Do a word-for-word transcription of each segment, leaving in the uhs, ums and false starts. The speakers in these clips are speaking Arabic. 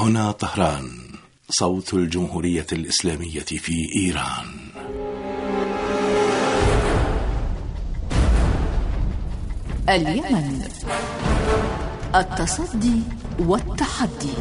هنا طهران، صوت الجمهورية الإسلامية في إيران. اليمن، التصدي والتحدي.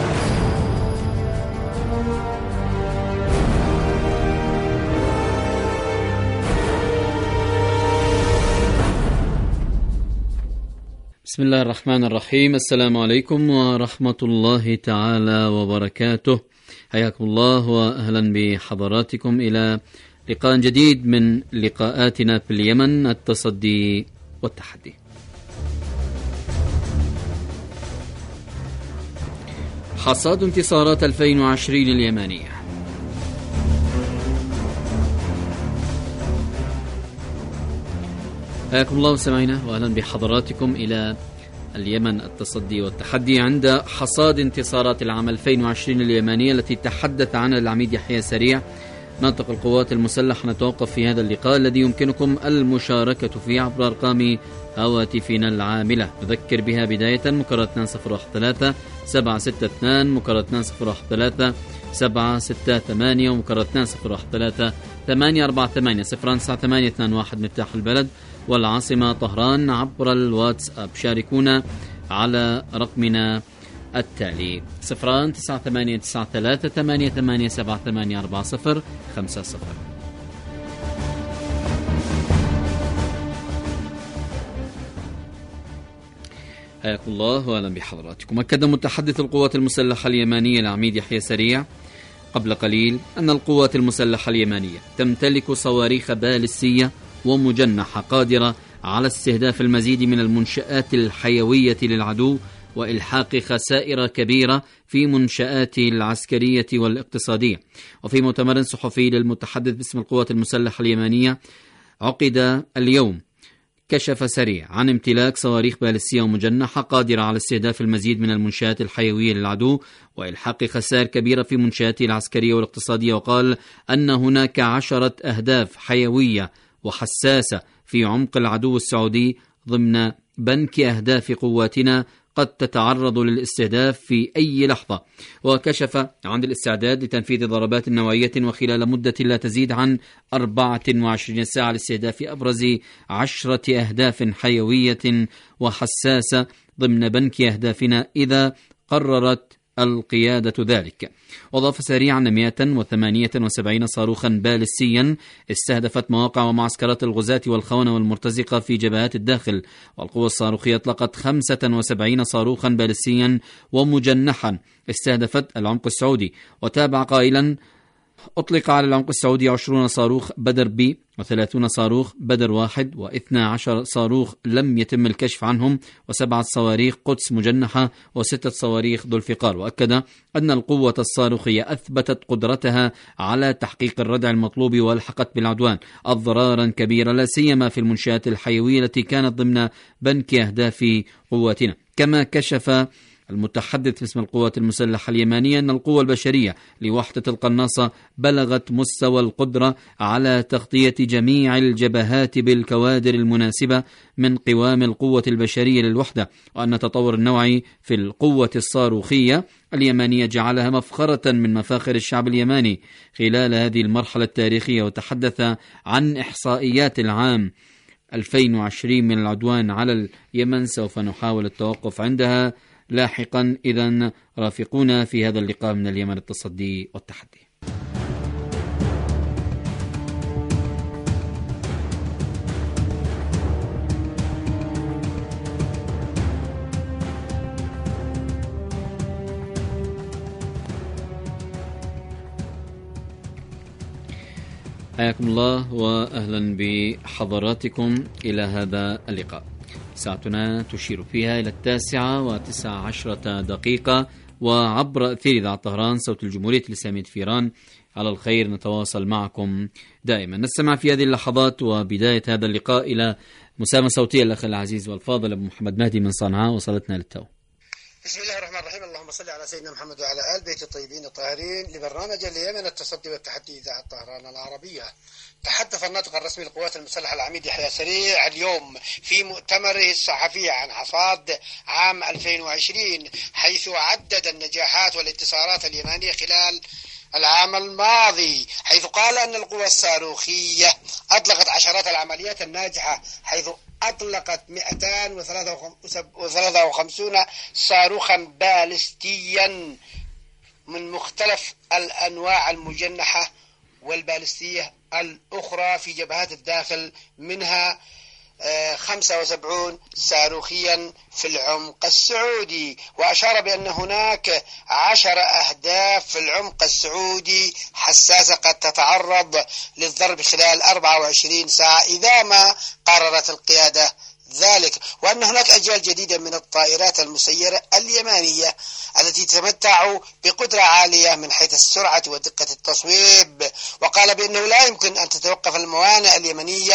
بسم الله الرحمن الرحيم. السلام عليكم ورحمة الله تعالى وبركاته. حياكم الله وأهلا بحضراتكم إلى لقاء جديد من لقاءاتنا في اليمن، التصدي والتحدي. حصاد انتصارات ألفين وعشرين اليمنية. حياكم الله سمعنا واهلا بحضراتكم الى اليمن، التصدي والتحدي. عند حصاد انتصارات العام ألفين وعشرين اليمنية التي تحدث عنها العميد يحيى سريع ناطق القوات المسلحة، نتوقف في هذا اللقاء الذي يمكنكم المشاركة فيه عبر أرقام هواتفنا العاملة. نذكر بها بداية: مكرر اثنين صفر واحد ثلاثة سبعة ستة اثنين، مكرر اثنين صفر واحد ثلاثة سبعة ستة ثمانية، ومكرر اثنين صفر واحد ثلاثة ثمانية أربعة ثمانية صفر تسعة ثمانية اثنين واحد مفتاح البلد والعاصمة طهران عبر الواتساب. شاركونا على رقمنا التالي صفران تسعة ثمانية تسعة ثلاثة ثمانية ثمانية سبعة ثمانية أربعة صفر خمسة صفر. حياكم الله واهلا بحضراتكم. أكد متحدث القوات المسلحة اليمنية العميد يحيى سريع قبل قليل أن القوات المسلحة اليمنية تمتلك صواريخ باليستية ومجنحة قادرة على استهداف المزيد من المنشآت الحيوية للعدو وإلحاق خسائر كبيرة في منشآته العسكرية والاقتصادية. وفي مؤتمر صحفي للمتحدث باسم القوات المسلحة اليمنية عقد اليوم، كشف سريع عن امتلاك صواريخ باليستية ومجنحة قادرة على استهداف المزيد من المنشآت الحيوية للعدو وإلحاق خسائر كبيرة في منشآته العسكرية والاقتصادية. وقال أن هناك عشرة أهداف حيوية وحساسة في عمق العدو السعودي ضمن بنك أهداف قواتنا قد تتعرض للاستهداف في أي لحظة. وكشف عن الاستعداد لتنفيذ ضربات نوعية وخلال مدة لا تزيد عن أربعة وعشرين ساعة لاستهداف أبرز عشرة أهداف حيوية وحساسة ضمن بنك أهدافنا إذا قررت القيادة ذلك. وضاف سريعا أن مئة وثمانية وسبعين صاروخا باليستيا استهدفت مواقع ومعسكرات الغزاة والخونة والمرتزقة في جبهات الداخل. والقوة الصاروخية أطلقت خمسة وسبعين صاروخا باليستيا ومجنحا استهدفت العمق السعودي. وتابع قائلا: أطلق على العمق السعودي عشرون صاروخ بدر بي وثلاثون صاروخ بدر واحد واثنى عشر صاروخ لم يتم الكشف عنهم وسبعة صواريخ قدس مجنحة وستة صواريخ ذو الفقار. وأكد أن القوة الصاروخية أثبتت قدرتها على تحقيق الردع المطلوب والحقت بالعدوان أضرارا كبيرة لا سيما في المنشآت الحيوية التي كانت ضمن بنك أهداف قواتنا. كما كشف المتحدث باسم القوات المسلحة اليمنية أن القوة البشرية لوحدة القناصة بلغت مستوى القدرة على تغطية جميع الجبهات بالكوادر المناسبة من قوام القوة البشرية للوحدة، وأن التطور النوعي في القوة الصاروخية اليمنية جعلها مفخرة من مفاخر الشعب اليمني خلال هذه المرحلة التاريخية. وتحدث عن إحصائيات العام ألفين وعشرين من العدوان على اليمن، سوف نحاول التوقف عندها لاحقا. إذن رافقونا في هذا اللقاء من اليمن، التصدي والتحدي. حياكم الله وأهلا بحضراتكم إلى هذا اللقاء. ساعتنا تشير فيها إلى التاسعة وتسع عشرة دقيقة، وعبر أثير إذاعة طهران صوت الجمهورية الإسلامية في إيران على الخير نتواصل معكم دائما. نستمع في هذه اللحظات وبداية هذا اللقاء إلى مسامة صوتية الأخ العزيز والفاضل أبو محمد مهدي من صنعاء وصلتنا للتو. بسم الله الرحمن الرحيم. اللهم صل على سيدنا محمد وعلى آل بيت الطيبين الطاهرين. لبرنامج اليمن التصدي والتحدي إذاعة طهران العربية. تحدث الناطق الرسمي للقوات المسلحة العميد يحيى سريع اليوم في مؤتمره الصحفي عن حصاد عام ألفين وعشرين، حيث عدد النجاحات والانتصارات اليمنية خلال العام الماضي، حيث قال أن القوى الصاروخية أطلقت عشرات العمليات الناجحة، حيث أطلقت مئتين وثلاثة وخمسين صاروخا باليستيا من مختلف الأنواع المجنحة والباليستية الأخرى في جبهات الداخل، منها خمسة وسبعين صاروخيا في العمق السعودي. وأشار بأن هناك عشر أهداف في العمق السعودي حساسة قد تتعرض للضرب خلال أربعة وعشرين ساعة إذا ما قررت القيادة ذلك، وأن هناك أجيال جديدة من الطائرات المسيرة اليمانية التي تتمتع بقدرة عالية من حيث السرعة ودقة التصويب. وقال بأنه لا يمكن أن تتوقف الموانئ اليمنية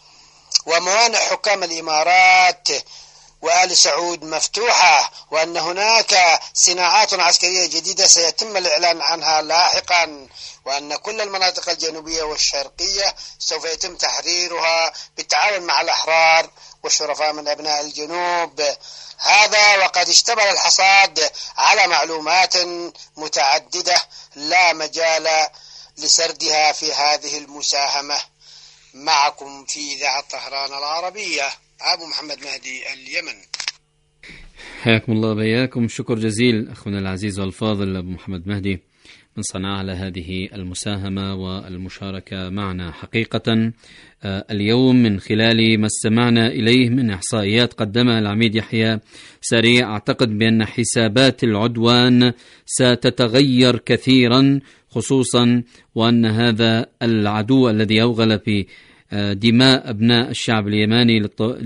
وموانئ حكام الإمارات وآل سعود مفتوحة، وأن هناك صناعات عسكرية جديدة سيتم الإعلان عنها لاحقا، وأن كل المناطق الجنوبية والشرقية سوف يتم تحريرها بالتعاون مع الأحرار والشرفاء من أبناء الجنوب. هذا وقد اشتمل الحصاد على معلومات متعددة لا مجال لسردها في هذه المساهمة. معكم في إذاعة طهران العربية أبو محمد مهدي اليمن. حياكم الله وبياكم. شكر جزيل أخونا العزيز والفاضل أبو محمد مهدي من صنعاء على هذه المساهمة والمشاركة معنا. حقيقة اليوم من خلال ما استمعنا إليه من إحصائيات قدمها العميد يحيى سريع، أعتقد بأن حسابات العدوان ستتغير كثيرا، خصوصا وأن هذا العدو الذي أوغل في دماء أبناء الشعب اليماني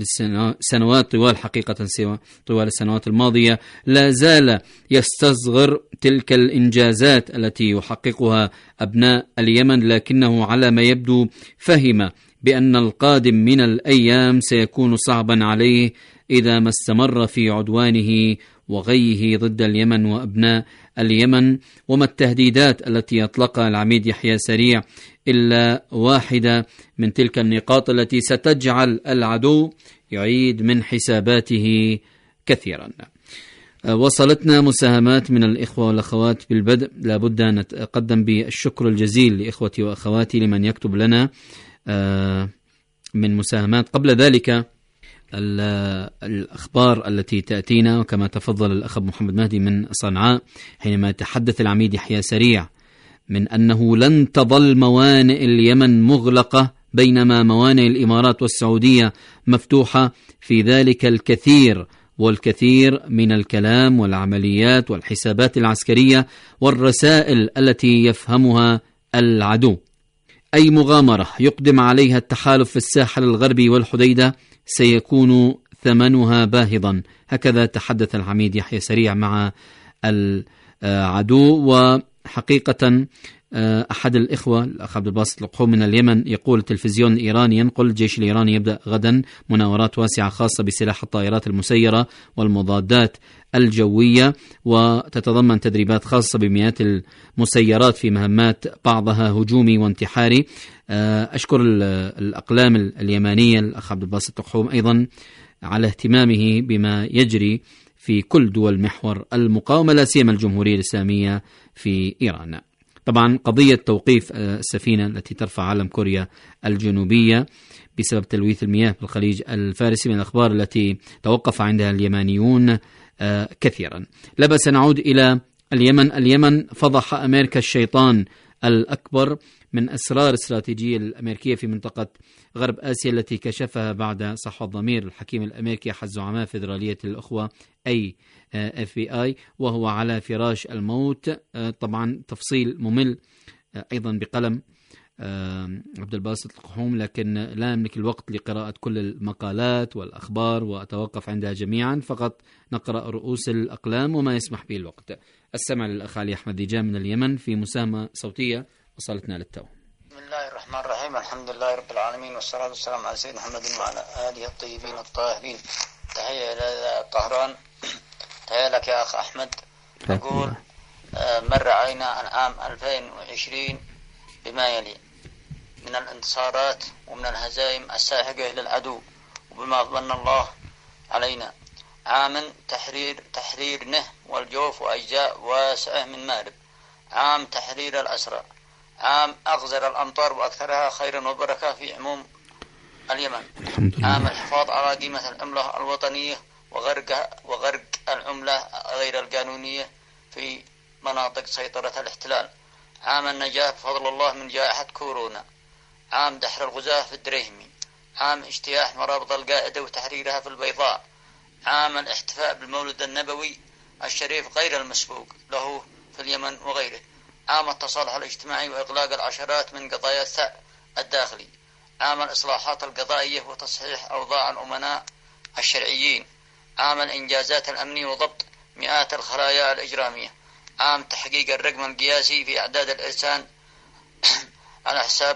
للسنوات طوال حقيقة طوال السنوات الماضية لا زال يستصغر تلك الإنجازات التي يحققها أبناء اليمن، لكنه على ما يبدو فهم بأن القادم من الأيام سيكون صعبا عليه إذا ما استمر في عدوانه وغيه ضد اليمن وأبناء اليمن. وما التهديدات التي أطلقها العميد يحيى سريع إلا واحدة من تلك النقاط التي ستجعل العدو يعيد من حساباته كثيرا. وصلتنا مساهمات من الإخوة والأخوات. بالبدء لابد أن نتقدم بالشكر الجزيل لإخوتي وأخواتي لمن يكتب لنا من مساهمات. قبل ذلك الأخبار التي تأتينا، وكما تفضل الأخ محمد مهدي من صنعاء حينما يتحدث العميد يحيى سريع من أنه لن تظل موانئ اليمن مغلقة بينما موانئ الإمارات والسعودية مفتوحة، في ذلك الكثير والكثير من الكلام والعمليات والحسابات العسكرية والرسائل التي يفهمها العدو. أي مغامرة يقدم عليها التحالف في الساحل الغربي والحديدة سيكون ثمنها باهظا. هكذا تحدث العميد يحيى سريع مع العدو. وحقيقة أحد الإخوة الأخ عبد الباسط القحوم من اليمن يقول التلفزيون الإيراني ينقل الجيش الإيراني يبدأ غدا مناورات واسعة خاصة بسلاح الطائرات المسيرة والمضادات الجوية، وتتضمن تدريبات خاصة بمئات المسيرات في مهمات بعضها هجومي وانتحاري. أشكر الأقلام اليمانية الأخ عبد الباسط القحوم أيضا على اهتمامه بما يجري في كل دول محور المقاومة، لا سيما الجمهورية الإسلامية في إيران. طبعا قضية توقيف السفينة التي ترفع علم كوريا الجنوبية بسبب تلويث المياه في الخليج الفارسي من الأخبار التي توقف عندها اليمانيون كثيرا. لا بأس نعود إلى اليمن. اليمن فضح أمريكا الشيطان الأكبر من أسرار الاستراتيجية الأمريكية في منطقة غرب آسيا التي كشفها بعد صحوة ضمير الحكيم الأمريكي أحد زعماء فيدرالية الأخوة أي اف بي اي وهو على فراش الموت. طبعا تفصيل ممل أيضا بقلم عبد الباسط القحوم، لكن لا أملك الوقت لقراءة كل المقالات والأخبار وأتوقف عندها جميعا، فقط نقرأ رؤوس الأقلام وما يسمح به الوقت. السمع للأخ علي أحمد ديجان من اليمن في مساهمة صوتية وصلتنا للتو. بسم الله الرحمن الرحيم، الحمد لله رب العالمين، والصلاة والسلام على سيدنا محمد وعلى آله الطيبين الطاهرين. تحية إلى طهران، تحية لك يا أخ أحمد، أقول مر علينا العام ألفين وعشرين بما يلي من الانتصارات ومن الهزائم الساحقة للعدو، وبما ظن الله علينا. عام تحرير تحرير نه والجوف وأجزاء واسعة من مارب، عام تحرير الأسرى، عام أغزر الأمطار وأكثرها خيرا وبركة في عموم اليمن، عام الحفاظ على قيمة العملة الوطنية وغرق وغرق العملة غير القانونية في مناطق سيطرة الاحتلال، عام النجاة بفضل الله من جائحة كورونا، عام دحر الغزاة في الدريهمي، عام اجتياح مرابط القاعدة وتحريرها في البيضاء، عام الاحتفاء بالمولد النبوي الشريف غير المسبوق له في اليمن وغيره، عام التصالح الاجتماعي وإغلاق العشرات من قضايا الثأر الداخلي، عام الإصلاحات القضائية وتصحيح أوضاع الأمناء الشرعيين، عام الإنجازات الأمنية وضبط مئات الخلايا الإجرامية، عام تحقيق الرقم القياسي في أعداد الإنسان على حساب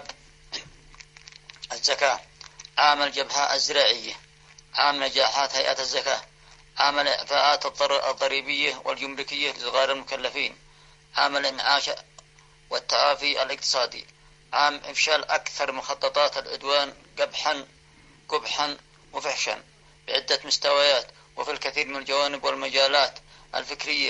الزكاة، عام الجبهة الزراعية، عام نجاحات هيئة الزكاة، عام الإعفاءات الضريبية والجمركية لصغار المكلفين، عام الإنعاش والتعافي الاقتصادي، عام إفشال أكثر مخططات العدوان قبحا قبحا وفحشا بعدة مستويات وفي الكثير من الجوانب والمجالات الفكرية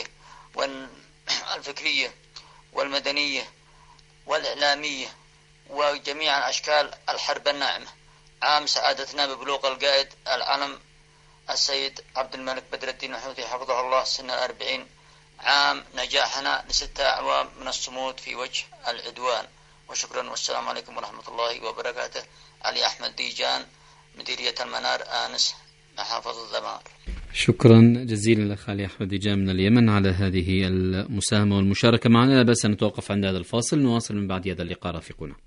والفكرية والمدنية والإعلامية وجميع أشكال الحرب الناعمة، عام سعادتنا ببلوغ القائد العلم السيد عبد الملك بدر الدين الحوثي حفظه الله سن الأربعين، عام نجاحنا لستة أعوام من الصمود في وجه العدوان. وشكرا والسلام عليكم ورحمة الله وبركاته. علي أحمد ديجان، مديرية المنار، آنس، محافظة الدمار. شكرا جزيلا لك علي أحمد ديجان من اليمن على هذه المساهمة والمشاركة معنا. لا بأس أن نتوقف عند هذا الفاصل، نواصل من بعد هذا اللقاء رافقنا.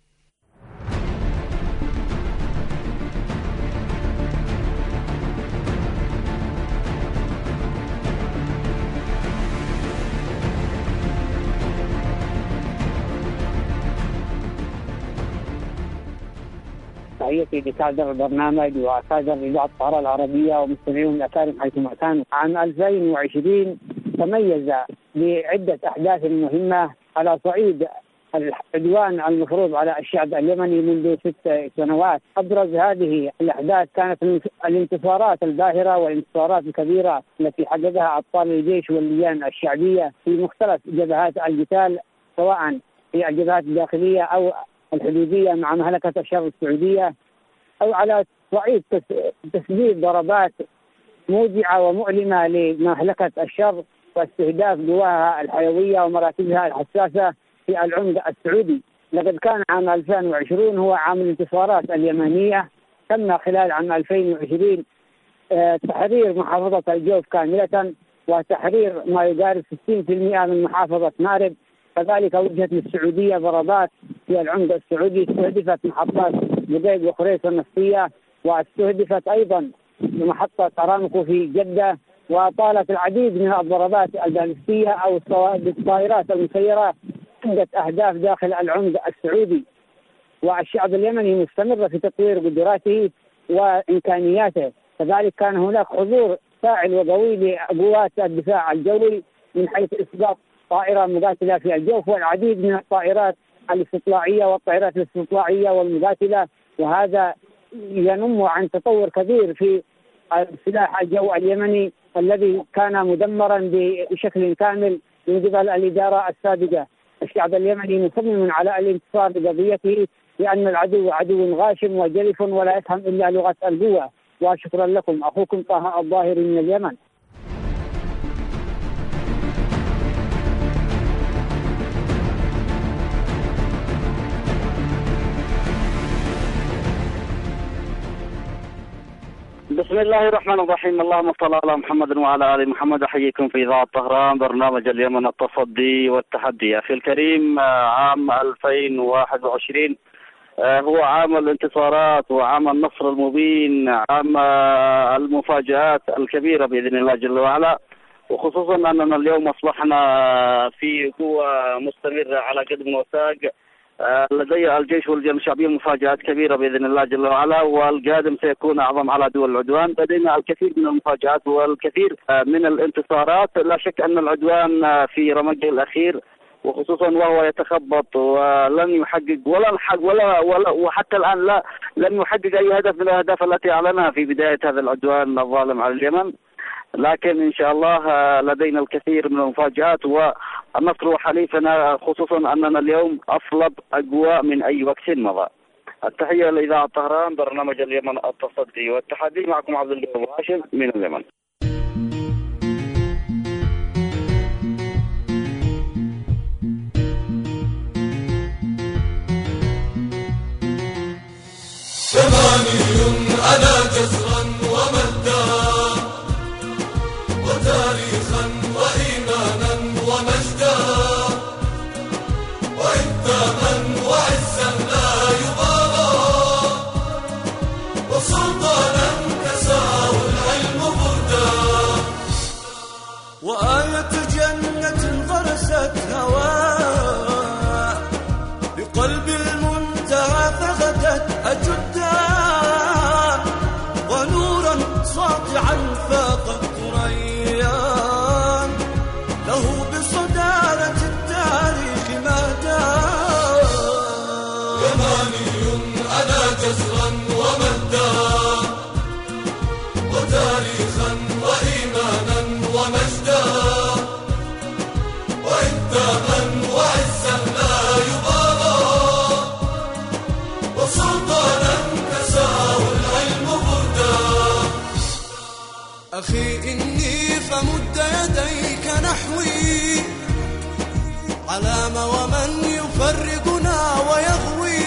تحياتي لكادر البرنامج وكادر إذاعة الطائرة العربية ومستمعيهم الأكارم حيثما كانوا. عام ألفين وعشرين تميز بعدة أحداث مهمة على صعيد العدوان المفروض على الشعب اليمني منذ ست سنوات. أبرز هذه الأحداث كانت الانتصارات الباهرة والانتصارات الكبيرة التي حققها أبطال الجيش واللجان الشعبية في مختلف جبهات القتال، سواء في الجبهات الداخلية أو الحدودية مع مملكة الشرق السعودية، أو على صعيد تسديد ضربات موجعة ومؤلمة لمملكة الشرق واستهداف قواها الحيوية ومراكزها الحساسة في العمق السعودي. لقد كان عام ألفين وعشرين هو عام الانتصارات اليمنية. تم خلال عام ألفين وعشرين تحرير محافظة الجوف كاملة وتحرير ما يقارب ستين بالمئة من محافظة مارب. كذلك وجهت للسعودية ضربات في العمق السعودي، استهدفت محطات بديد وخريص النفطية، واستهدفت أيضا محطة أرامكو في جدة، وطالت العديد من الضربات البالستية أو الطائرات المسيرة عدة أهداف داخل العمق السعودي. والشعب اليمني مستمر في تطوير قدراته وإمكانياته. كذلك كان هناك حضور فاعل وقوي لقوات الدفاع الجوي من حيث إسقاط طائرة مقاتلة في الجوف والعديد من الطائرات الاستطلاعية والطائرات الاستطلاعية والمقاتلة، وهذا ينم عن تطور كبير في سلاح الجو اليمني الذي كان مدمرا بشكل كامل من قبل الإدارة السابقة. الشعب اليمني مصمم على الانتصار بقضيته لأن العدو عدو غاشم وجلف ولا يفهم إلا لغة القوة. وشكرا لكم، أخوكم طه الظاهري من اليمن. بسم الله الرحمن الرحيم. اللهم صل على محمد وعلى آل محمد. أحييكم في إذاعة طهران، برنامج اليمن التصدي والتحدي. أخي الكريم، عام ألفين وواحد وعشرين هو عام الانتصارات وعام النصر المبين، عام المفاجآت الكبيرة بإذن الله جل وعلا، وخصوصا أننا اليوم أصبحنا في قوة مستمرة على قدم وساق لدي الجيش والجيش الشعبية مفاجآت كبيرة بإذن الله جل وعلا، والقادم سيكون أعظم على دول العدوان. لدينا الكثير من المفاجآت والكثير من الانتصارات. لا شك أن العدوان في رمقه الأخير وخصوصا وهو يتخبط ولن يحقق ولا الحق ولا, ولا وحتى الآن لا لم يحقق أي هدف من الأهداف التي أعلنها في بداية هذا العدوان الظالم على اليمن. لكن إن شاء الله لدينا الكثير من المفاجآت، والنصر حليفنا، خصوصا أننا اليوم أصلب أقوى من أي وقت مضى. التحية لإذاعة طهران، برنامج اليمن التصدي والتحدي. معكم عبد الله هاشم من اليمن. يماني أنا جزرا ومدا وتاريخا وإيمانا ومجدا وإنتاما وعزا لا يبالى وسلطانا كساه العلم بردا وآية جنة غرست هواء بقلب المنتهى فغدت أجدا ونورا ساطعا فاق الثريان له بصدارة التاريخ مهدا. يماني أنا جزرا ومدا وتاريخا وإيمانا ومجدا وإنتاما وعزا لا يبالى وسلطانا كساه العلم بردا. أخي إني فمد يديك نحوي علام ومن يفرقنا ويغوي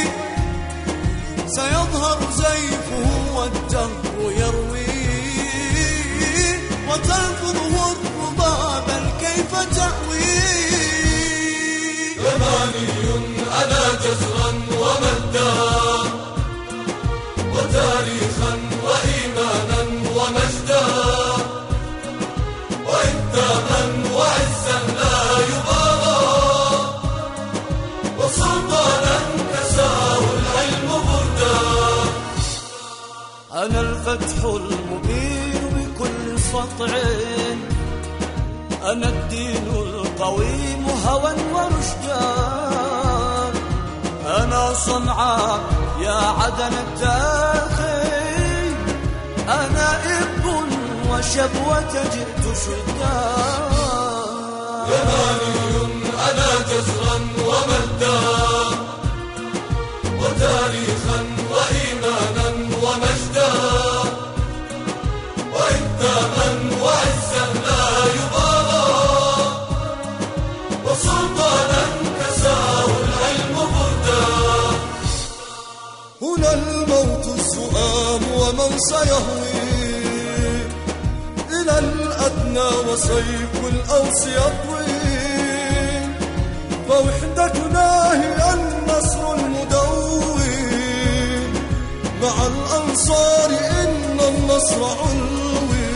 سيظهر زيفه والدهر يروي وتلفظه الربا بل كيف تأوي. يماني أنا جزرا ومدا وتاريخا وإيمانا ومجدا وإنتاما وعزا لا يبالى وسلطانا كساه العلم بردا. أنا الفتح المبين بكل سطع، أنا الدين القويم هوى ورشدا، أنا صنعاء يا عدن التاخي، أنا إب وشبوة جئت شدا. يماني أنا جزرا ومدا وتاريخا وإيمانا ومجدا وإنتاما وعزا لا يبالى وسلطانا كساه العلم بردا. هنا الموت السؤال ومن سيهوي إلى الأدنى وسيف الأوس يطوي، فوحدتنا هي النصر المدوي مع الأنصار إن النصر علوي.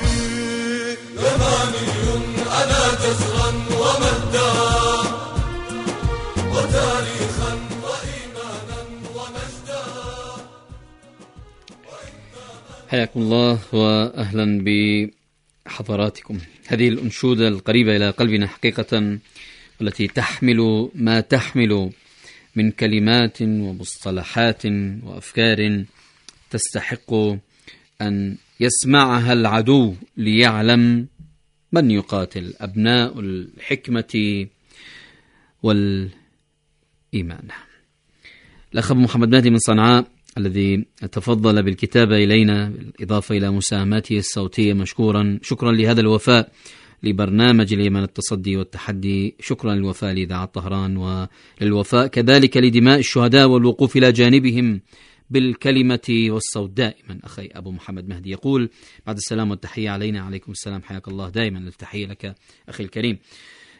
يماني أنا جزرا ومدا وتاريخا وإيمانا ومجدا. حياكم الله وأهلا بحضراتكم. هذه الأنشودة القريبة إلى قلبنا حقيقة، التي تحمل ما تحمل من كلمات ومصطلحات وأفكار تستحق أن يسمعها العدو ليعلم من يقاتل. أبناء الحكمة والإيمان. الأخ محمد مهدي من صنعاء الذي تفضل بالكتابة إلينا بالإضافة إلى مساهماته الصوتية مشكورا، شكرا لهذا الوفاء لبرنامج اليمن التصدي والتحدي، شكرا للوفاء لإذاعة طهران، وللوفاء كذلك لدماء الشهداء والوقوف إلى جانبهم بالكلمة والصوت دائما. أخي أبو محمد مهدي يقول بعد السلام والتحية علينا. عليكم السلام، حياك الله، دائما التحية لك أخي الكريم.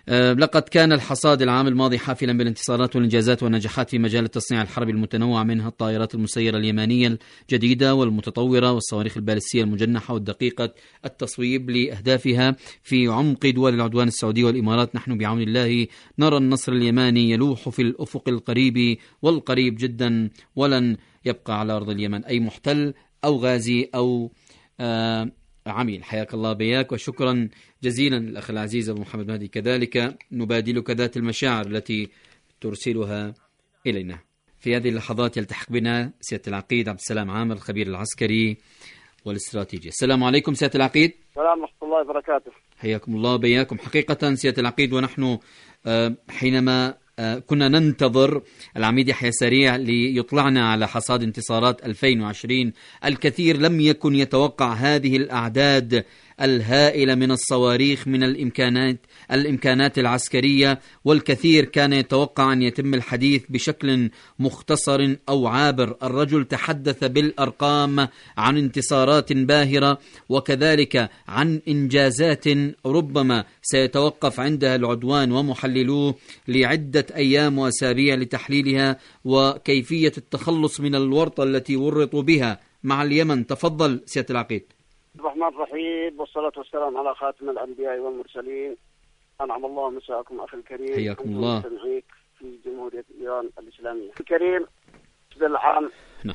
لقد كان الحصاد العام الماضي حافلا بالانتصارات والإنجازات والنجاحات في مجال التصنيع الحربي المتنوع، منها الطائرات المسيرة اليمانية الجديدة والمتطورة والصواريخ البالستية المجنحة والدقيقة التصويب لأهدافها في عمق دول العدوان السعودي والإمارات. نحن بعون الله نرى النصر اليماني يلوح في الأفق القريب والقريب جدا، ولن يبقى على أرض اليمن أي محتل أو غازي أو آه عميل. حياك الله بياك، وشكرا جزيلا الأخ العزيز أبو محمد مهدي. كذلك نبادلك ذات المشاعر التي ترسلها إلينا. في هذه اللحظات يلتحق بنا سيادة العقيد عبد السلام عامر، الخبير العسكري والاستراتيجي. السلام عليكم سيادة العقيد. السلام ورحمة الله وبركاته. حياكم الله بياكم. حقيقة سيادة العقيد، ونحن حينما كنا ننتظر العميد يحيى سريع ليطلعنا على حصاد انتصارات ألفين وعشرين، الكثير لم يكن يتوقع هذه الأعداد الهائلة من الصواريخ من الإمكانات الإمكانات العسكرية، والكثير كان يتوقع أن يتم الحديث بشكل مختصر أو عابر. الرجل تحدث بالأرقام عن انتصارات باهرة، وكذلك عن إنجازات ربما سيتوقف عندها العدوان ومحللوه لعدة أيام وأسابيع لتحليلها وكيفية التخلص من الورطة التي ورطوا بها مع اليمن. تفضل سيادة العقيد. الرحمن الرحيم، والصلاة والسلام على خاتم الأنبياء والمرسلين. أنعم الله مساءكم أخي الكريم. حياكم الله. في جمهورية إيران الإسلامية. الكريم بالعام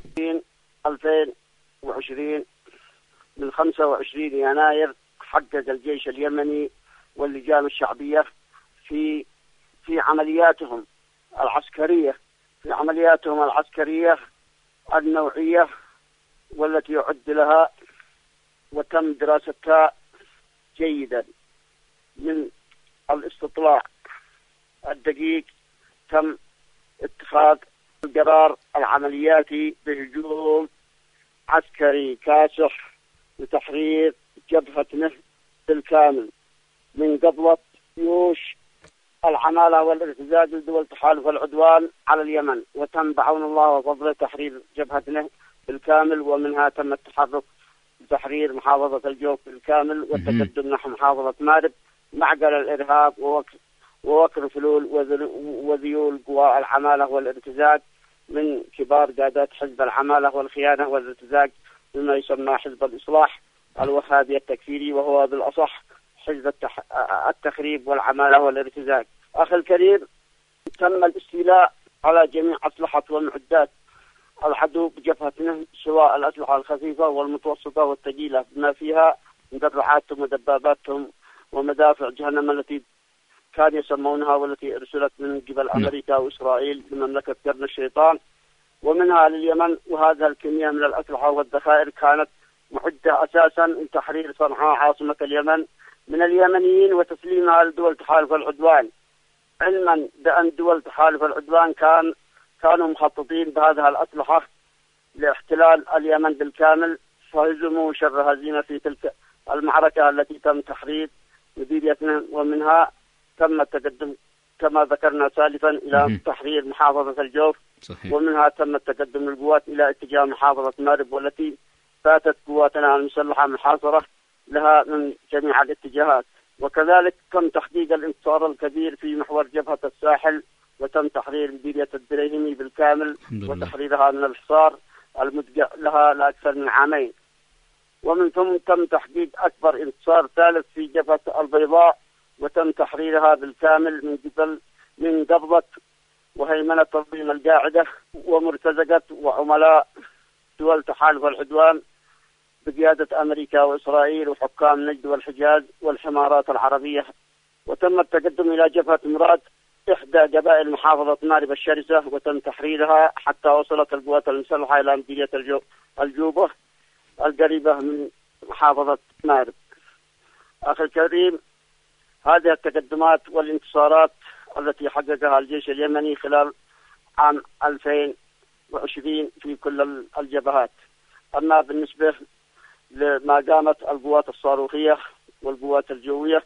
ألفين وعشرين من خمسة وعشرين يناير حقق الجيش اليمني واللجان الشعبية في في عملياتهم العسكرية في عملياتهم العسكرية النوعية والتي يعد لها وتم دراستها جيدا من الاستطلاع الدقيق. تم اتخاذ القرار العملياتي بهجوم عسكري كاسح لتحرير جبهة بالكامل من قبضة جيوش العمالة والارتزاز لدول تحالف العدوان على اليمن، وتم بعون الله وفضله تحرير جبهة بالكامل، ومنها تم التحرك لتحرير محافظة الجوف بالكامل والتقدم نحو محافظة مارب معقل الإرهاب ووكر, ووكر فلول وذيول قوى العمالة والارتزاق من كبار قادات حزب العمالة والخيانة والارتزاق بما يسمى حزب الإصلاح الوهابي التكفيري، وهو بالأصح حزب التح... التخريب والعمالة والارتزاق. أخي الكريم، تم الاستيلاء على جميع أسلحة والمعدات العدو بجبهتنا، سواء الأسلحة الخفيفة والمتوسطة والثقيلة بما فيها مدرعاتهم ودباباتهم ومدافع جهنم التي كانوا يسمونها والتي أرسلت من قبل أمريكا وإسرائيل لمملكة قرن الشيطان ومنها لليمن. وهذا الكمية من الأسلحة والذخائر كانت معدة أساسا لتحرير صنعاء عاصمة اليمن من اليمنيين وتسليمها لدول تحالف العدوان، علما بأن دول تحالف العدوان كان كانوا مخططين بهذه الأسلحة لاحتلال اليمن بالكامل، فهزموا شر هزيمة في تلك المعركة التي تم تحرير مديريتنا، ومنها تم التقدم كما ذكرنا سالفا إلى تحرير محافظة الجوف. صحيح. ومنها تم التقدم القوات إلى اتجاه محافظة مارب، والتي فاتت قواتنا المسلحة محاصرة لها من جميع الاتجاهات. وكذلك تم تحقيق الانتصار الكبير في محور جبهة الساحل، وتم تحرير مديرية الدريهمي بالكامل وتحريرها من الحصار المدقع لها لأكثر من عامين. ومن ثم تم تحقيق أكبر انتصار ثالث في جبهة البيضاء، وتم تحريرها بالكامل من قبل من قبضة وهيمنة تنظيم القاعدة ومرتزقة وعملاء دول تحالف العدوان بقيادة أمريكا وإسرائيل وحكام نجد والحجاز والحمارات العربية. وتم التقدم إلى جبهة مراد إحدى قبائل محافظة مارب الشرسة، وتم تحريرها حتى وصلت القوات المسلحة إلى مديرية الجوبة القريبة من محافظة مارب. أخي الكريم، هذه التقدمات والانتصارات التي حققها الجيش اليمني خلال عام ألفين وعشرين في كل الجبهات. أما بالنسبة لما قامت القوات الصاروخية والقوات الجوية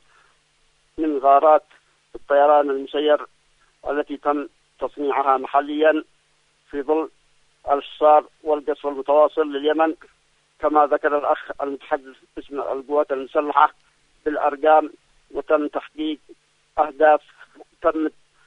من غارات الطيران المسير التي تم تصنيعها محليا في ظل الحصار والقصف المتواصل لليمن، كما ذكر الأخ المتحدث باسم القوات المسلحة بالأرقام، وتم تحقيق أهداف تم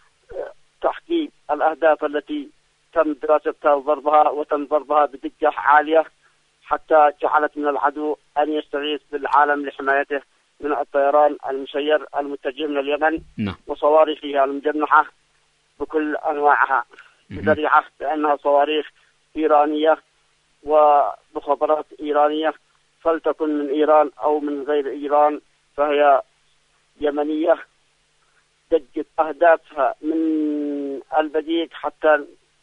تحقيق الأهداف التي تم دراستها وضربها، وتم ضربها بدقة عالية حتى جعلت من العدو أن يستغيث بالعالم لحمايته من الطيران المسير المتجه من اليمن نعم. وصواريخها المجنحة بكل أنواعها بذريعة بأنها صواريخ إيرانية ومخابرات إيرانية، فلتكن من إيران أو من غير إيران فهي يمنية. دقت أهدافها من البديق حتى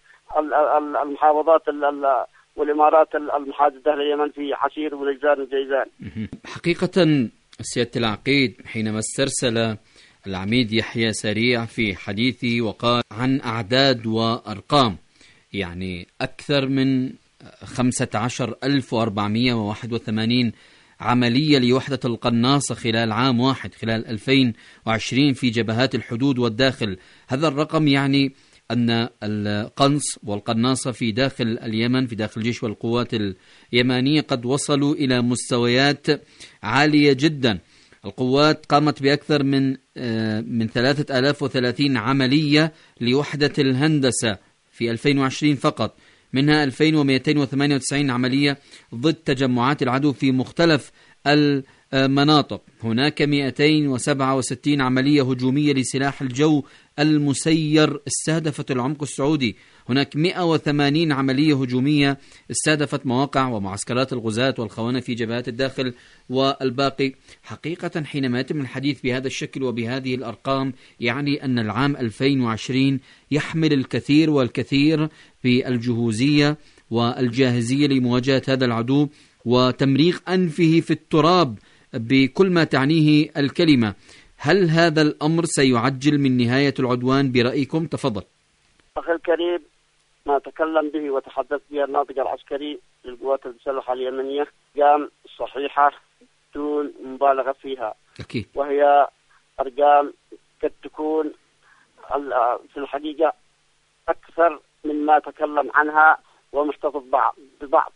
المحافظات والإمارات المحادثة لليمن في عسير ونجران وجيزان. حقيقة سيادة العقيد حينما استرسل العميد يحيى سريع في حديثه وقال عن أعداد وأرقام، يعني أكثر من خمسة عشر ألف وأربعمائة وواحد وثمانين عملية لوحدة القناصة خلال عام واحد، خلال ألفين وعشرين في جبهات الحدود والداخل. هذا الرقم يعني أن القنص والقناصة في داخل اليمن، في داخل الجيش والقوات اليمنية، قد وصلوا إلى مستويات عالية جدا. القوات قامت بأكثر من من ثلاثة آلاف وثلاثين عملية لوحدة الهندسة في ألفين وعشرين فقط، منها ألفين ومئتين وثمانية وتسعين عملية ضد تجمعات العدو في مختلف المناطق. هناك مئتين وسبعة وستين عملية هجومية لسلاح الجو المسير استهدفت العمق السعودي. هناك مئة وثمانين عملية هجومية استهدفت مواقع ومعسكرات الغزاة والخونة في جبهات الداخل والباقي. حقيقة حينما يتم الحديث بهذا الشكل وبهذه الأرقام يعني أن العام ألفين وعشرين يحمل الكثير والكثير في الجهوزية والجاهزية لمواجهة هذا العدو وتمريغ أنفه في التراب بكل ما تعنيه الكلمة. هل هذا الأمر سيعجل من نهاية العدوان برأيكم؟ تفضل. أخي الكريم، ما تكلم به وتحدث به الناطق العسكري للقوات المسلحة اليمنية قام صحيحة دون مبالغة فيها. أكيد. وهي أرقام قد تكون في الحقيقة أكثر مما تكلم عنها ومحتفظ ببعض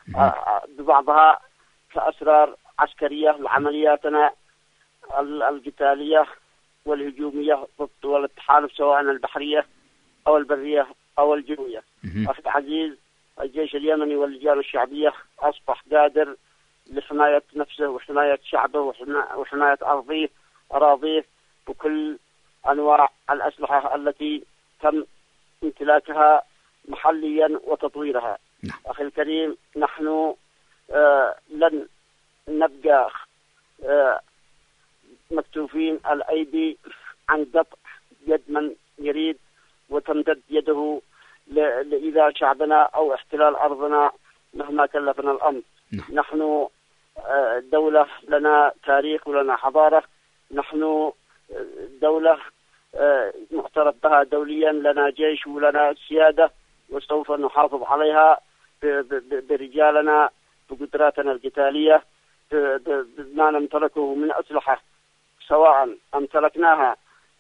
ببعضها كأسرار عسكرية لعملياتنا القتالية والهجومية ضد دول التحالف سواء البحرية أو البرية أو الجوية. أخي العزيز، الجيش اليمني واللجان الشعبية أصبح قادر لحماية نفسه وحماية شعبه وحماية أرضيه أراضيه بكل أنواع الأسلحة التي تم امتلاكها محليا وتطويرها. أخي الكريم، نحن آه لن نبقى آه مكتوفين الأيدي عن قطع يد من يريد وتمتد يده لإذا شعبنا أو احتلال أرضنا مهما كلفنا الأمر. نحن آه دولة لنا تاريخ ولنا حضارة، نحن دولة آه معترف بها دوليا، لنا جيش ولنا سيادة، وسوف نحافظ عليها برجالنا بقدراتنا القتالية بما نمتلكه من أسلحة، سواء امتلكناها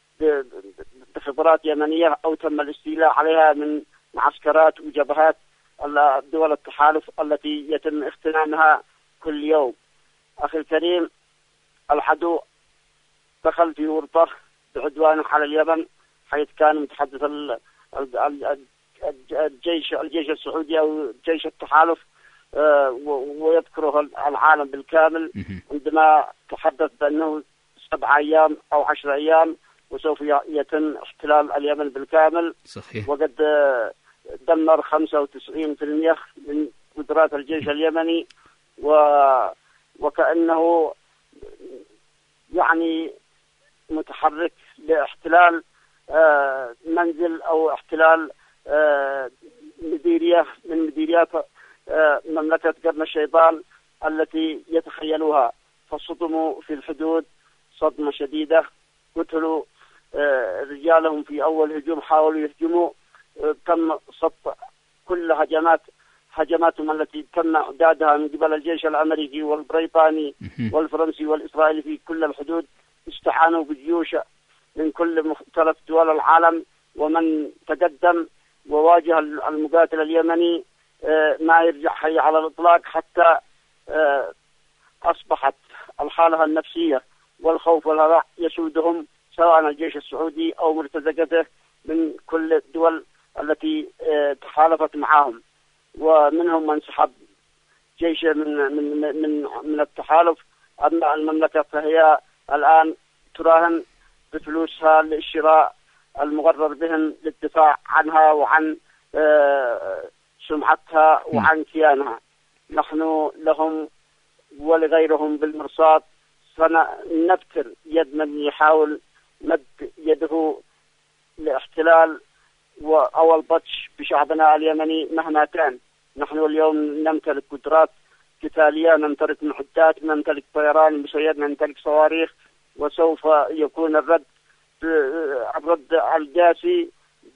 بخبرات يمنية أو تم الاستيلاء عليها من معسكرات وجبهات دول التحالف التي يتم اغتنامها كل يوم. أخي الكريم، العدو دخل في ورطة بعدوانه على اليمن، حيث كان متحدث الجيش الجيش السعودي أو جيش التحالف ويذكره العالم بالكامل عندما تحدث بأنه سبع أيام أو عشر أيام وسوف يتم احتلال اليمن بالكامل. صحيح. وقد دمر خمسة وتسعين بالمئة من قدرات الجيش اليمني، و وكأنه يعني متحرك لاحتلال منزل أو احتلال مديرية من مديريات مملكة قرن الشيطان التي يتخيلوها، فصدموا في الحدود صدمة شديدة، قتلوا رجالهم في أول هجوم، حاولوا يهجموا، تم صد كل هجمات هجماتهم التي تم إعدادها من قبل الجيش الأمريكي والبريطاني والفرنسي والإسرائيلي في كل الحدود. استعانوا بجيوش من كل مختلف دول العالم، ومن تقدم وواجه المقاتل اليمني ما يرجع حي على الإطلاق، حتى أصبحت الحالة النفسية والخوف والهلع يسودهم سواء الجيش السعودي أو مرتزقته من كل الدول التي تحالفت معهم، ومنهم من سحب جيشه من من من من التحالف. أما المملكة فهي الآن تراهن بفلوسها للشراء المغرر بهم للدفاع عنها وعن سمعتها وعن كيانها. نحن لهم ولغيرهم بالمرصاد، سنبتر يد من يحاول مد يده لاحتلال أو البطش بشعبنا اليمني مهما كان. نحن اليوم نمتلك قدرات قتالية، نمتلك معدات، نمتلك طيران مسير، نمتلك صواريخ، وسوف يكون الرد الرد الجاسي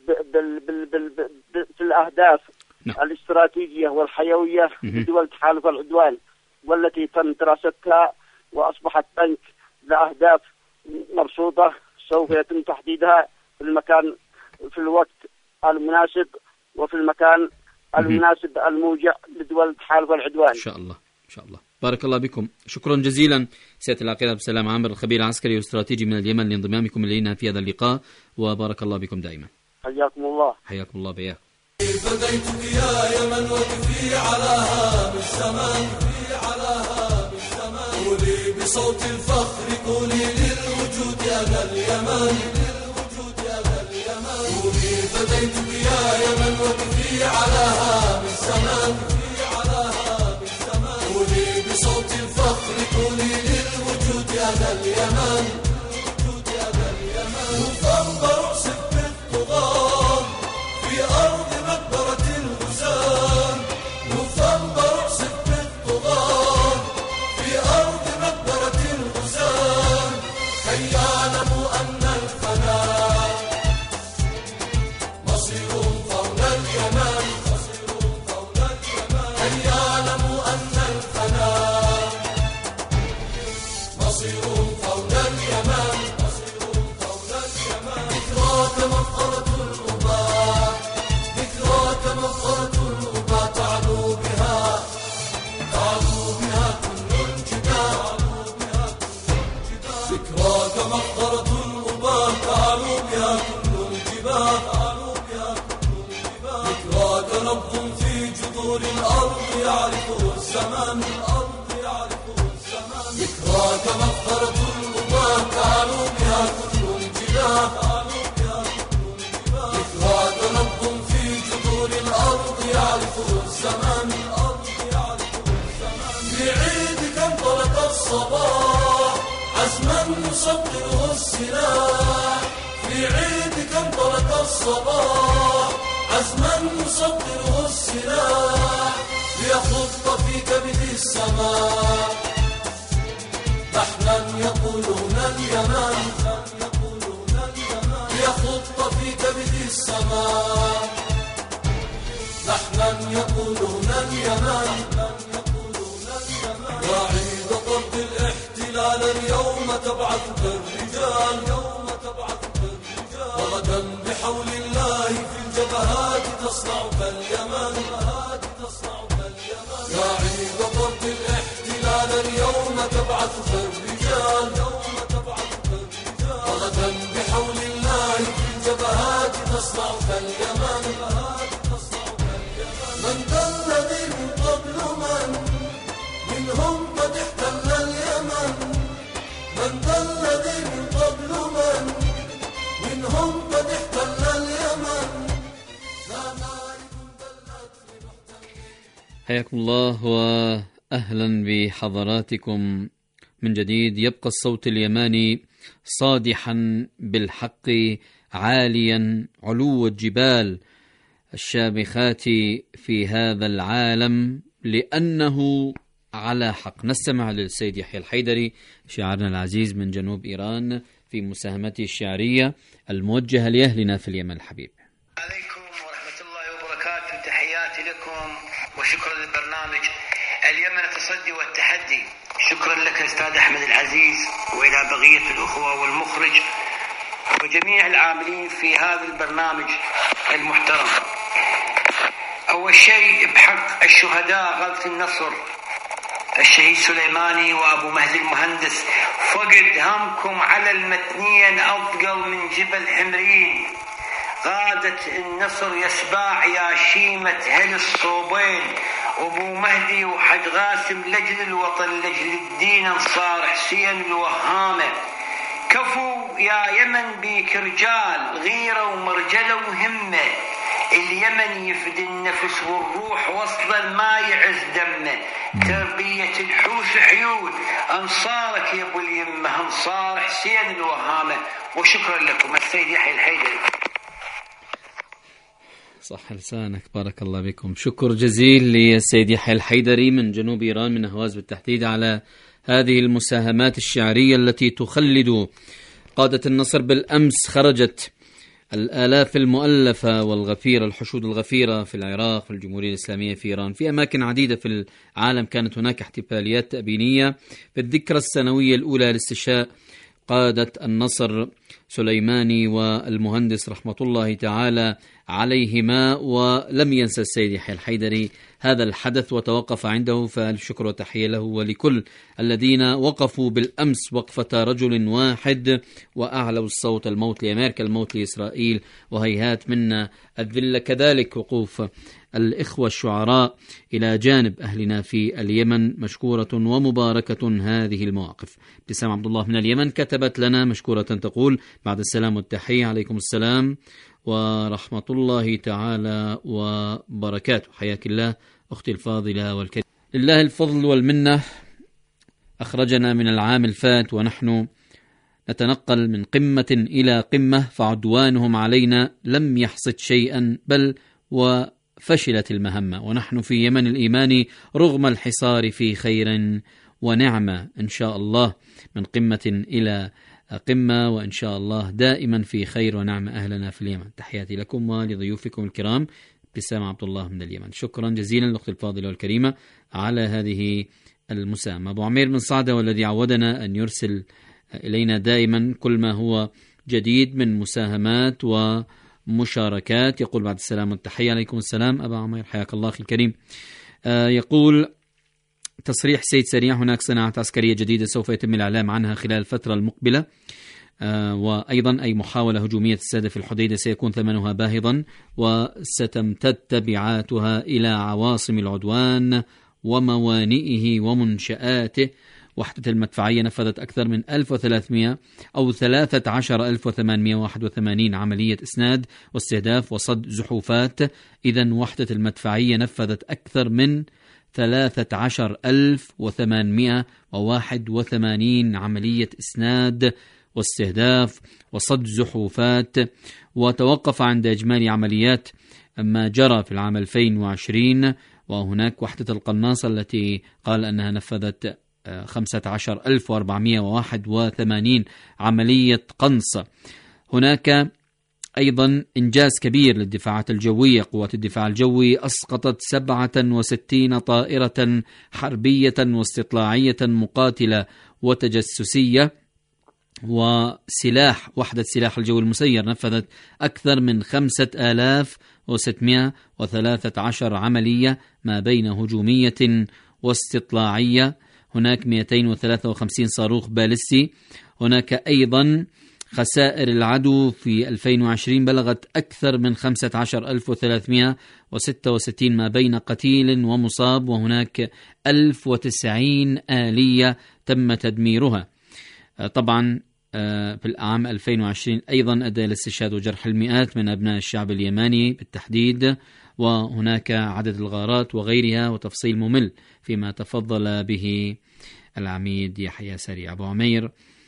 في الأهداف الاستراتيجية والحيوية لدول تحالف العدوان، والتي تم دراستها وأصبحت بنك لأهداف مرصودة سوف يتم تحديدها في المكان في الوقت المناسب وفي المكان المناسب الموجع لدول تحالف العدوان. إن شاء الله إن شاء الله. بارك الله بكم، شكرا جزيلا سيادة العقيد عبد السلام عامر، الخبير العسكري والاستراتيجي من اليمن، لانضمامكم إلينا في هذا اللقاء، وبارك الله بكم دائما. حياكم الله. حياكم الله بياك. فديتك يا يمن وكفي على هام الزمان، في على هام الزمان، قولي بصوت الفخر، قولي للوجود أنا اليمن، للوجود أنا اليمن، قولي فديتك يا يمن وكفي على هام الزمان، في على هام الزمان، قولي بصوت الفخر، قولي للوجود أنا اليمن، للوجود أنا اليمن، وفم رأسك بالطغاة في أرض مقبرة الغزاة، وفم رأسك بالطغاة في أرض مقبرة الغزاة، كي يعلموا أن الفناء مصير قول اليمن، مصير قول اليمن، كي يعلموا أن الفناء مصير قول اليمن، مصير قول اليمن، ذكراك مفخرة الأباء، ذكراك مفخرة الأباء، تعلو بها تعلو بها كل الجبال، ذكراك مفخرة الأباء، تعلو بها كل الجبال، ذكراك نبض في جذور الأرض يعرفه الزمان، الأرض يعرفه الزمان، ذكراك مفخرة الأباء، تعلو بها كل الجبال، ذكراك نبض في جذور الأرض يعرفه الزمان، الأرض يعرفه الزمان، في عيدك انطلق الصباح عزما يصدره السلاح، في عيدك انطلق الصباح عزما يصدره السلاح، ليخط في كبد السماء لحنا يقولون اليمن، ليخط في كبد السماء لحنا يقولون اليمن، يا عيد طرد الاحتلال اليوم تبعثك الرجال، يوم تبعثك الرجال، وغدا بحول الله في الجبهات تصنعك اليمن، تصنعك اليمن، يا عيد طرد الاحتلال اليوم تبعثك الرجال، يوم تبعثك الرجال، وغدا بحول الله في الجبهات تصنعك اليمن، تصنعك اليمن، من ذا الذي من قبل من منهم قد احتل اليمن، من ذا الذي من قبل من منهم قد احتل اليمن، لا نعرف دلت لمحتل. حياكم الله وأهلا بحضراتكم من جديد. يبقى الصوت اليماني صادحا بالحق عاليا علو الجبال الشامخات في هذا العالم، لأنه على حق. نستمع للسيد يحيى الحيدري شاعرنا العزيز من جنوب إيران في مساهمته الشعرية الموجهة لأهلنا في اليمن الحبيب. عليكم ورحمة الله وبركاته، تحياتي لكم وشكرا للبرنامج اليمن التصدي والتحدي. شكرا لك أستاذ أحمد العزيز وإلى بقية الأخوة والمخرج وجميع العاملين في هذا البرنامج المحترم. أول شيء بحق الشهداء غزة النصر الشهيد سليماني وأبو مهدي المهندس فقد همكم على المتنين أثقل من جبل حمرين. قادة النصر يسباع يا شيمة هل الصوبين، وابو مهدي وحج غاسم لجل الوطن لجل الدين انصار حسين الوهامة. كفو يا يمن بيك رجال غيرة ومرجلة وهمة، اليمن يفدي النفس والروح وصلا ما يعز دمه. تربية الحوس حيود انصارك يا ابو اليمة انصار حسين الوهامة. وشكرا لكم. السيد يحيى الحيدري. صح لسانك، بارك الله بكم. شكر جزيل للسيد يحيى الحيدري من جنوب إيران من أهواز بالتحديد على هذه المساهمات الشعرية التي تخلد قادة النصر. بالأمس خرجت الآلاف المؤلفة والغفيرة، الحشود الغفيرة في العراق، في الجمهورية الإسلامية، في إيران، في أماكن عديدة في العالم كانت هناك احتفاليات تأبينية في الذكرى السنوية الأولى لاستشهاد قادة النصر سليماني والمهندس رحمة الله تعالى عليهما. ولم ينسى السيد يحيى الحيدري هذا الحدث وتوقف عنده، فالف شكر وتحية له ولكل الذين وقفوا بالأمس وقفة رجل واحد وأعلوا الصوت: الموت لأمريكا، الموت لإسرائيل، وهيهات منا الذلة. كذلك وقوف الإخوة الشعراء إلى جانب أهلنا في اليمن، مشكورة ومباركة هذه المواقف. ابتسام عبد الله من اليمن كتبت لنا مشكورة تقول: بعد السلام والتحية، عليكم السلام ورحمة الله تعالى وبركاته. حياك الله أختي الفاضلة والكريمة. لله الفضل والمنة، أخرجنا من العام الفات ونحن نتنقل من قمة إلى قمة، فعدوانهم علينا لم يحصد شيئا بل وفشلت المهمة، ونحن في يمن الإيمان رغم الحصار في خير ونعمة إن شاء الله، من قمة إلى قمة، وإن شاء الله دائما في خير ونعمة أهلنا في اليمن. تحياتي لكم ولضيوفكم الكرام. ابتسام عبد الله من اليمن. شكرا جزيلا لأختي الفاضلة والكريمة على هذه المساهمة. أبو عمير بن صعدة والذي عودنا أن يرسل إلينا دائما كل ما هو جديد من مساهمات ومشاركات، يقول: بعد السلام والتحية. عليكم السلام أبا عمير، حياك الله أخي الكريم. آه يقول: تصريح سيد سريع: هناك صناعة عسكرية جديدة سوف يتم الإعلام عنها خلال الفترة المقبلة، آه وأيضا أي محاولة هجومية السادة في الحديدة سيكون ثمنها باهظا، وستمتد تبعاتها إلى عواصم العدوان وموانئه ومنشآته. وحدة المدفعية نفذت أكثر من ألف وثلاثمئة أو ثلاثة عشر ألف وثمانمئة وواحد وثمانين عملية إسناد واستهداف وصد زحوفات. إذن وحدة المدفعية نفذت أكثر من ثلاثة عشر ألف وثمانمئة وواحد وثمانين عملية إسناد واستهداف وصد زحوفات، وتوقف عند إجمالي عمليات ما جرى في العام ألفين وعشرين. وهناك وحدة القناصة التي قال أنها نفذت خمسة عشر ألف وأربعمئة وواحد وثمانين عملية قنص. هناك أيضا إنجاز كبير للدفاعات الجوية. قوات الدفاع الجوي أسقطت سبعة وستين طائرة حربية واستطلاعية مقاتلة وتجسسية. وسلاح وحدة سلاح الجو المسير نفذت أكثر من خمسة آلاف وستمئة وثلاثة عشر عملية ما بين هجومية واستطلاعية. هناك مئتين وثلاثة وخمسين صاروخ باليستي. هناك أيضا خسائر العدو في ألفين وعشرين بلغت أكثر من خمسة عشر ألف وثلاثمئة وستة وستين ما بين قتيل ومصاب. وهناك ألف وتسعين آلية تم تدميرها. طبعا في العام ألفين وعشرين أيضا أدى الاستشهاد وجرح المئات من أبناء الشعب اليماني بالتحديد. وهناك عدد الغارات وغيرها وتفصيل ممل فيما تفضل به العميد يحيى سريع. أبو عمير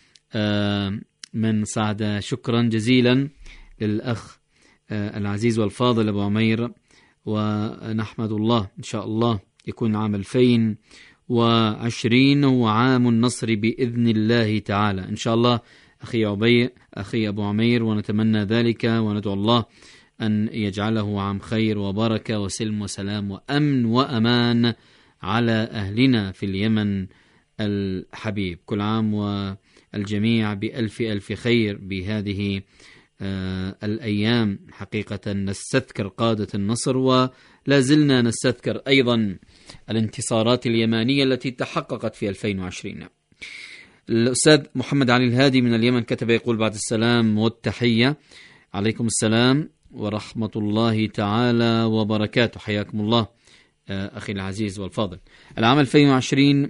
من صعدة، شكرا جزيلا للأخ العزيز والفاضل أبو عمير، ونحمد الله إن شاء الله يكون عام ألفين وعشرين وعام النصر بإذن الله تعالى إن شاء الله أخي عبي أخي أبو عمير، ونتمنى ذلك وندعو الله أن يجعله عام خير وبركة وسلم وسلام وأمن وأمان على أهلنا في اليمن الحبيب. كل عام والجميع بألف ألف خير بهذه آه الأيام. حقيقة نستذكر قادة النصر، ولا زلنا نستذكر أيضا الانتصارات اليمانية التي تحققت في ألفين وعشرين. الأستاذ محمد علي الهادي من اليمن كتب يقول: بعد السلام والتحية. عليكم السلام ورحمة الله تعالى وبركاته، حياكم الله أخي العزيز والفاضل. العام ألفين وعشرين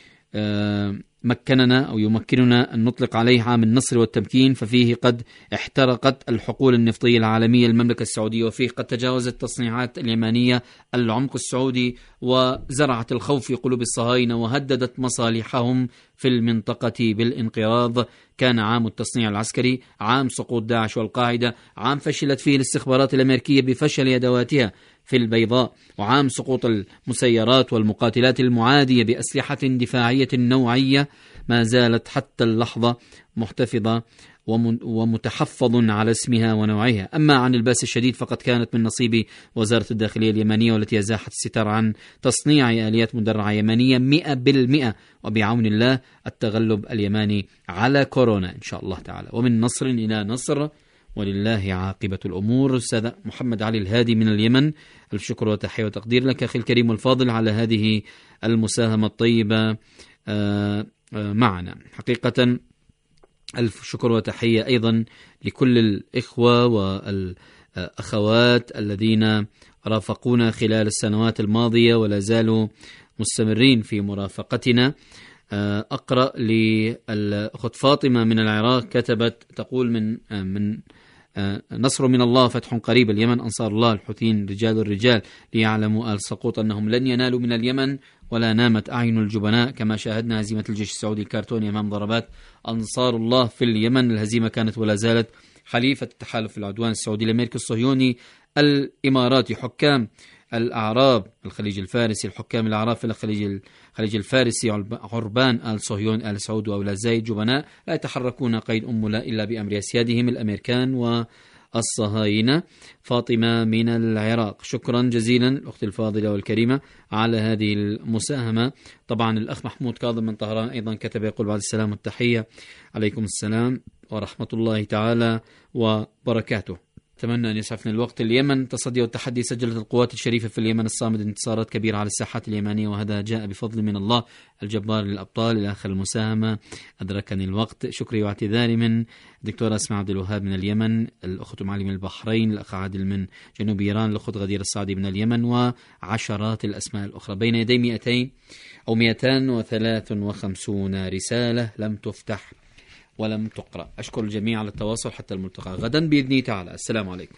مكننا أو يمكننا أن نطلق عليه عام النصر والتمكين، ففيه قد احترقت الحقول النفطية العالمية المملكة السعودية، وفيه قد تجاوزت التصنيعات اليمانية العمق السعودي وزرعت الخوف في قلوب الصهاينة وهددت مصالحهم في المنطقة بالانقراض. كان عام التصنيع العسكري، عام سقوط داعش والقاعدة، عام فشلت فيه الاستخبارات الأمريكية بفشل أدواتها في البيضاء، وعام سقوط المسيرات والمقاتلات المعادية بأسلحة دفاعية نوعية ما زالت حتى اللحظة محتفظة ومتحفظ على اسمها ونوعها. أما عن الباس الشديد فقد كانت من نصيب وزارة الداخلية اليمنية، والتي أزاحت الستار عن تصنيع آليات مدرعة يمنية مئة بالمئة، وبعون الله التغلب اليماني على كورونا إن شاء الله تعالى، ومن نصر إلى نصر، ولله عاقبة الأمور. أستاذ محمد علي الهادي من اليمن، ألف شكر وتحية وتقدير لك أخي الكريم والفاضل على هذه المساهمة الطيبة معنا. حقيقة ألف شكر وتحية أيضا لكل الإخوة والأخوات الذين رافقونا خلال السنوات الماضية ولا زالوا مستمرين في مرافقتنا. أقرأ للأخت فاطمة من العراق، كتبت تقول: من من نصر من الله فتح قريب، اليمن أنصار الله الحوثيين رجال الرجال، ليعلموا آل سقوط أنهم لن ينالوا من اليمن ولا نامت أعين الجبناء، كما شاهدنا هزيمة الجيش السعودي الكرتوني أمام ضربات أنصار الله في اليمن. الهزيمة كانت ولا زالت حليفة التحالف العدوان السعودي الأمريكي الصهيوني الإماراتي. حكام الأعراب الخليج الفارسي، الحكام الأعراب في الخليج الخليج الفارسي عربان آل صهيون آل سعود وأولاد زايد جبناء لا يتحركون قيد أملا إلا بأمر أسيادهم الأمريكان والصهاينة. فاطمة من العراق، شكرا جزيلا الأخت الفاضلة والكريمة على هذه المساهمة. طبعا الأخ محمود كاظم من طهران أيضا كتب يقول: بعد السلام والتحية. عليكم السلام ورحمة الله تعالى وبركاته. أتمنى أن يسعفنا الوقت. اليمن تصدي والتحدي، سجلت القوات الشريفة في اليمن الصامد انتصارات كبيرة على الساحات اليمانية، وهذا جاء بفضل من الله الجبار للأبطال. إلى آخر المساهمة، أدركني الوقت. شكري واعتذاري من الدكتورة أسماء عبد الوهاب من اليمن، الأخت معلم من البحرين، الأخ عادل من جنوب إيران، الأخت غدير الصعدي من اليمن، وعشرات الأسماء الأخرى. بين يدي مئتين أو مئتان وثلاث وخمسون رسالة لم تفتح ولم تقرأ. أشكر الجميع على التواصل. حتى الملتقى غدا بإذن تعالى. السلام عليكم.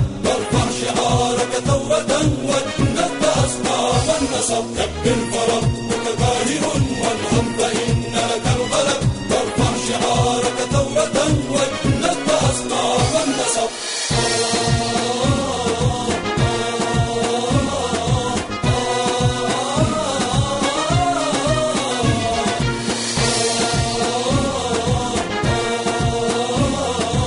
كبر فرق